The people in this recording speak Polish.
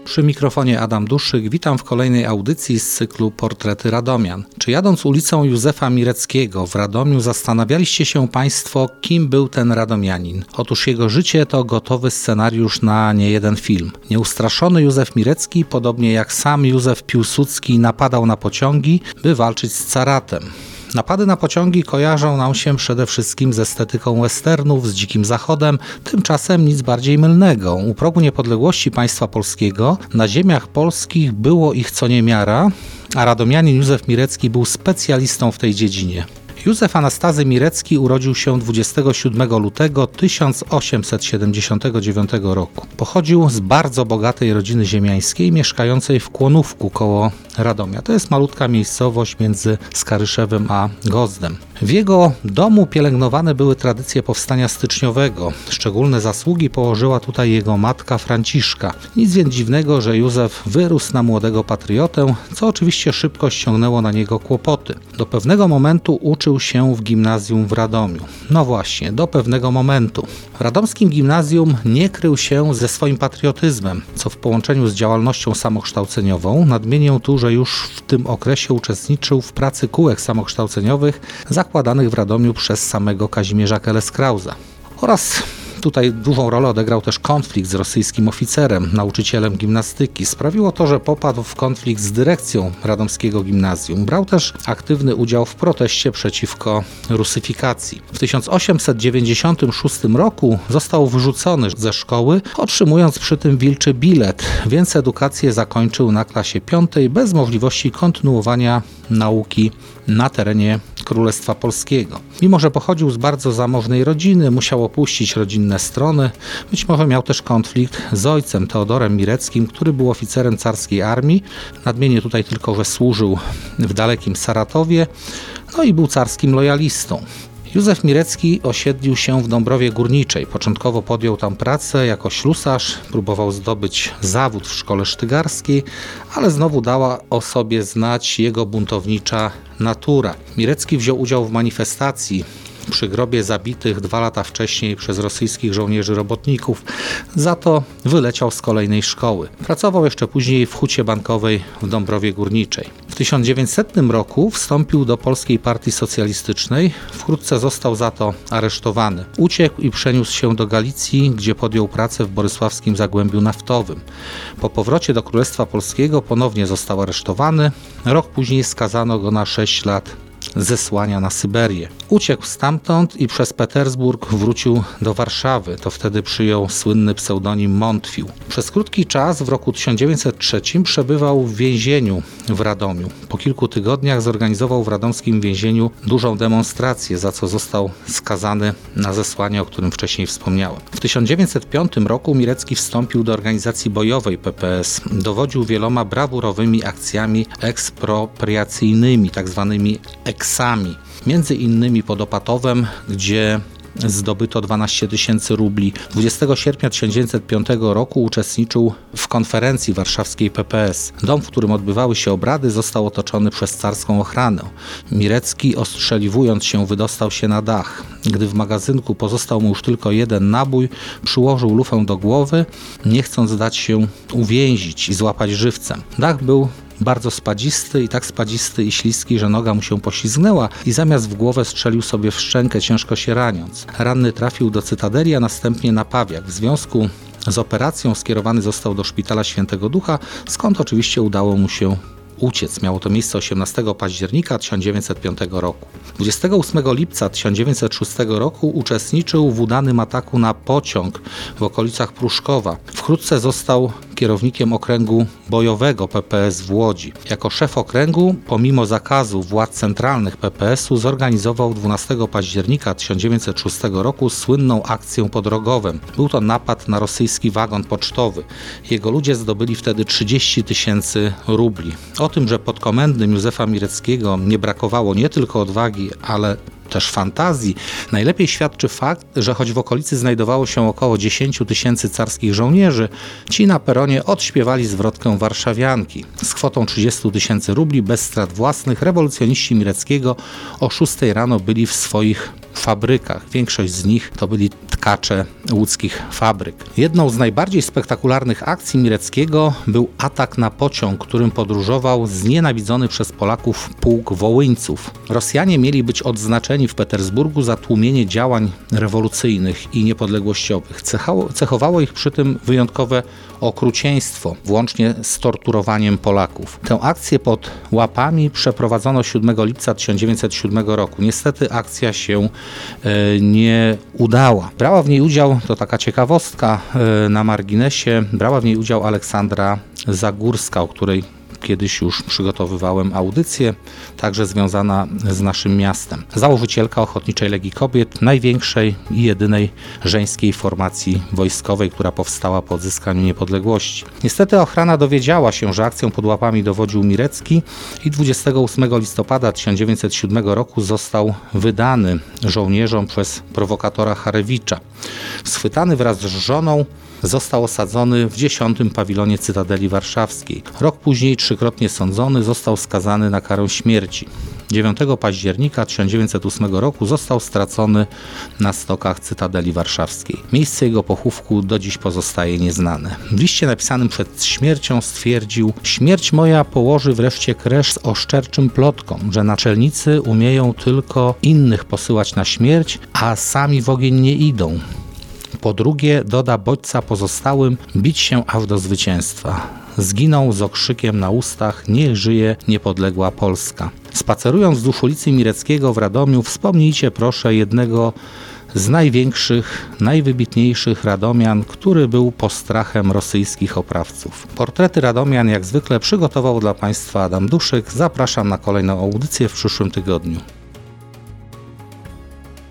Przy mikrofonie Adam Duszyk. Witam w kolejnej audycji z cyklu Portrety Radomian. Czy jadąc ulicą Józefa Mireckiego w Radomiu zastanawialiście się Państwo, kim był ten radomianin? Otóż jego życie to gotowy scenariusz na niejeden film. Nieustraszony Józef Mirecki, podobnie jak sam Józef Piłsudski, napadał na pociągi, by walczyć z caratem. Napady na pociągi kojarzą nam się przede wszystkim z estetyką westernów, z Dzikim Zachodem, tymczasem nic bardziej mylnego. U progu niepodległości państwa polskiego na ziemiach polskich było ich co niemiara, a radomianin Józef Mirecki był specjalistą w tej dziedzinie. Józef Anastazy Mirecki urodził się 27 lutego 1879 roku. Pochodził z bardzo bogatej rodziny ziemiańskiej mieszkającej w Kłonówku koło Radomia. To jest malutka miejscowość między Skaryszewem a Gozdem. W jego domu pielęgnowane były tradycje powstania styczniowego. Szczególne zasługi położyła tutaj jego matka Franciszka. Nic więc dziwnego, że Józef wyrósł na młodego patriotę, co oczywiście szybko ściągnęło na niego kłopoty. Do pewnego momentu uczył się w gimnazjum w Radomiu. No właśnie, do pewnego momentu. W radomskim gimnazjum nie krył się ze swoim patriotyzmem, co w połączeniu z działalnością samokształceniową, nadmienię tu, że już w tym okresie uczestniczył w pracy kółek samokształceniowych zakładanych w Radomiu przez samego Kazimierza Keleskrauza. Oraz tutaj dużą rolę odegrał też konflikt z rosyjskim oficerem, nauczycielem gimnastyki. Sprawiło to, że popadł w konflikt z dyrekcją radomskiego gimnazjum. Brał też aktywny udział w proteście przeciwko rusyfikacji. W 1896 roku został wyrzucony ze szkoły, otrzymując przy tym wilczy bilet, więc edukację zakończył na klasie 5 bez możliwości kontynuowania nauki na terenie Królestwa Polskiego. Mimo że pochodził z bardzo zamożnej rodziny, musiał opuścić rodzinne strony. Być może miał też konflikt z ojcem Teodorem Mireckim, który był oficerem carskiej armii. Nadmienię tutaj tylko, że służył w dalekim Saratowie, no i był carskim lojalistą. Józef Mirecki osiedlił się w Dąbrowie Górniczej. Początkowo podjął tam pracę jako ślusarz, próbował zdobyć zawód w szkole sztygarskiej, ale znowu dała o sobie znać jego buntownicza natura. Mirecki wziął udział w manifestacji przy grobie zabitych 2 lata wcześniej przez rosyjskich żołnierzy robotników. Za to wyleciał z kolejnej szkoły. Pracował jeszcze później w hucie bankowej w Dąbrowie Górniczej. W 1900 roku wstąpił do Polskiej Partii Socjalistycznej. Wkrótce został za to aresztowany. Uciekł i przeniósł się do Galicji, gdzie podjął pracę w borysławskim zagłębiu naftowym. Po powrocie do Królestwa Polskiego ponownie został aresztowany. Rok później skazano go na 6 lat zesłania na Syberię. Uciekł stamtąd i przez Petersburg wrócił do Warszawy. To wtedy przyjął słynny pseudonim Montfił. Przez krótki czas w roku 1903 przebywał w więzieniu w Radomiu. Po kilku tygodniach zorganizował w radomskim więzieniu dużą demonstrację, za co został skazany na zesłanie, o którym wcześniej wspomniałem. W 1905 roku Mirecki wstąpił do organizacji bojowej PPS. Dowodził wieloma brawurowymi akcjami ekspropriacyjnymi, tzw. eksami. Między innymi pod Opatowem, gdzie zdobyto 12 000 rubli. 20 sierpnia 1905 roku uczestniczył w konferencji warszawskiej PPS. Dom, w którym odbywały się obrady, został otoczony przez carską ochranę. Mirecki, ostrzeliwując się, wydostał się na dach. Gdy w magazynku pozostał mu już tylko jeden nabój, przyłożył lufę do głowy, nie chcąc dać się uwięzić i złapać żywcem. Dach był bardzo spadzisty i tak spadzisty i śliski, że noga mu się poślizgnęła i zamiast w głowę strzelił sobie w szczękę, ciężko się raniąc. Ranny trafił do Cytadeli, a następnie na Pawiak. W związku z operacją skierowany został do szpitala Świętego Ducha, skąd oczywiście udało mu się uciec. Miało to miejsce 18 października 1905 roku. 28 lipca 1906 roku uczestniczył w udanym ataku na pociąg w okolicach Pruszkowa. Wkrótce został kierownikiem okręgu bojowego PPS w Łodzi. Jako szef okręgu, pomimo zakazu władz centralnych PPS-u, zorganizował 12 października 1906 roku słynną akcję pod Rogowem. Był to napad na rosyjski wagon pocztowy. Jego ludzie zdobyli wtedy 30 000 rubli. O tym, że podkomendnym Józefa Mireckiego nie brakowało nie tylko odwagi, ale też fantazji, najlepiej świadczy fakt, że choć w okolicy znajdowało się około 10 000 carskich żołnierzy, ci na peronie odśpiewali zwrotkę warszawianki. Z kwotą 30 000 rubli bez strat własnych rewolucjoniści Mireckiego o 6 rano byli w swoich fabrykach. Większość z nich to byli tkacze łódzkich fabryk. Jedną z najbardziej spektakularnych akcji Mireckiego był atak na pociąg, którym podróżował znienawidzony przez Polaków pułk Wołyńców. Rosjanie mieli być odznaczeni w Petersburgu za tłumienie działań rewolucyjnych i niepodległościowych. Cechowało ich przy tym wyjątkowe okrucieństwo, włącznie z torturowaniem Polaków. Tę akcję pod Łapami przeprowadzono 7 lipca 1907 roku. Niestety akcja się nie udała. Brała w niej udział, to taka ciekawostka na marginesie, brała w niej udział Aleksandra Zagórska, o której kiedyś już przygotowywałem audycję, także związana z naszym miastem. Założycielka Ochotniczej Legii Kobiet, największej i jedynej żeńskiej formacji wojskowej, która powstała po odzyskaniu niepodległości. Niestety ochrana dowiedziała się, że akcją pod Łapami dowodził Mirecki i 28 listopada 1907 roku został wydany żołnierzom przez prowokatora Harewicza. Schwytany wraz z żoną został osadzony w 10. pawilonie Cytadeli Warszawskiej. Rok później trzykrotnie sądzony, został skazany na karę śmierci. 9 października 1908 roku został stracony na stokach Cytadeli Warszawskiej. Miejsce jego pochówku do dziś pozostaje nieznane. W liście napisanym przed śmiercią stwierdził: śmierć moja położy wreszcie kres oszczerczym plotkom, że naczelnicy umieją tylko innych posyłać na śmierć, a sami w ogień nie idą. Po drugie, doda bodźca pozostałym bić się aż do zwycięstwa. Zginą z okrzykiem na ustach: niech żyje niepodległa Polska. Spacerując wzdłuż ulicy Mireckiego w Radomiu, wspomnijcie proszę jednego z największych, najwybitniejszych radomian, który był postrachem rosyjskich oprawców. Portrety radomian jak zwykle przygotował dla Państwa Adam Duszyk. Zapraszam na kolejną audycję w przyszłym tygodniu.